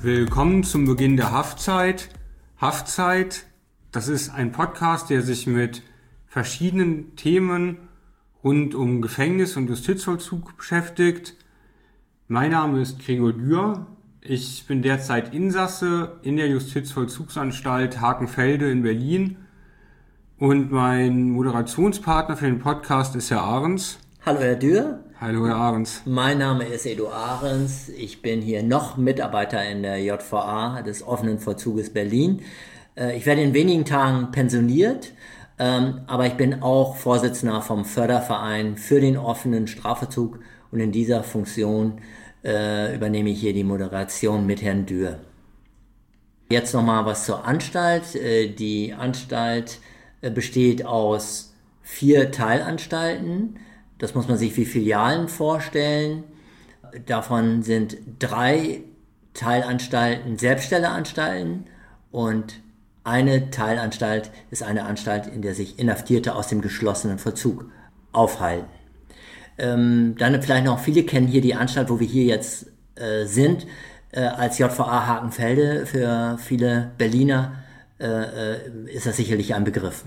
Willkommen zum Beginn der Haftzeit. Haftzeit, das ist ein Podcast, der sich mit verschiedenen Themen rund um Gefängnis und Justizvollzug beschäftigt. Mein Name ist Gregor Dürr. Ich bin derzeit Insasse in der Justizvollzugsanstalt Hakenfelde in Berlin. Und mein Moderationspartner für den Podcast ist Herr Ahrens. Hallo Herr Dürr. Hallo Herr Ahrens. Mein Name ist Edo Ahrens. Ich bin hier noch Mitarbeiter in der JVA des offenen Vollzuges Berlin. Ich werde in wenigen Tagen pensioniert, aber ich bin auch Vorsitzender vom Förderverein für den offenen Strafvollzug und in dieser Funktion übernehme ich hier die Moderation mit Herrn Dürr. Jetzt nochmal was zur Anstalt. Die Anstalt besteht aus 4 Teilanstalten. Das muss man sich wie Filialen vorstellen. Davon sind 3 Teilanstalten Selbststelleranstalten und eine Teilanstalt ist eine Anstalt, in der sich Inhaftierte aus dem geschlossenen Vollzug aufhalten. Dann vielleicht noch, viele kennen hier die Anstalt, wo wir hier jetzt sind, als JVA Hakenfelde. Für viele Berliner ist das sicherlich ein Begriff.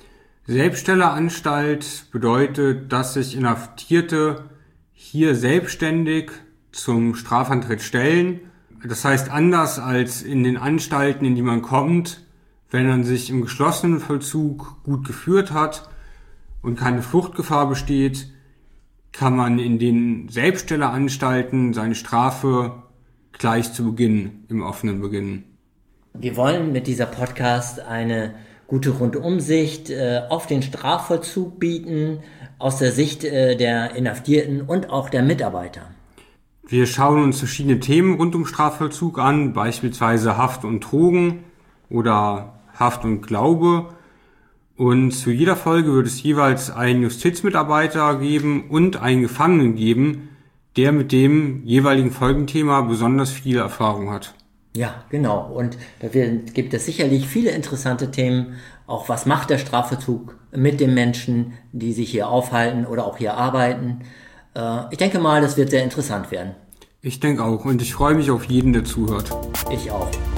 Selbststelleranstalt bedeutet, dass sich Inhaftierte hier selbstständig zum Strafantritt stellen. Das heißt, anders als in den Anstalten, in die man kommt, wenn man sich im geschlossenen Vollzug gut geführt hat und keine Fluchtgefahr besteht, kann man in den Selbststelleranstalten seine Strafe gleich zu Beginn im offenen beginnen. Wir wollen mit dieser Podcast eine gute Rundumsicht auf den Strafvollzug bieten, aus der Sicht der Inhaftierten und auch der Mitarbeiter. Wir schauen uns verschiedene Themen rund um Strafvollzug an, beispielsweise Haft und Drogen oder Haft und Glaube. Und zu jeder Folge wird es jeweils einen Justizmitarbeiter geben und einen Gefangenen geben, der mit dem jeweiligen Folgenthema besonders viel Erfahrung hat. Ja, genau. Und da gibt es sicherlich viele interessante Themen. Auch was macht der Strafvollzug mit den Menschen, die sich hier aufhalten oder auch hier arbeiten. Ich denke mal, das wird sehr interessant werden. Ich denke auch und ich freue mich auf jeden, der zuhört. Ich auch.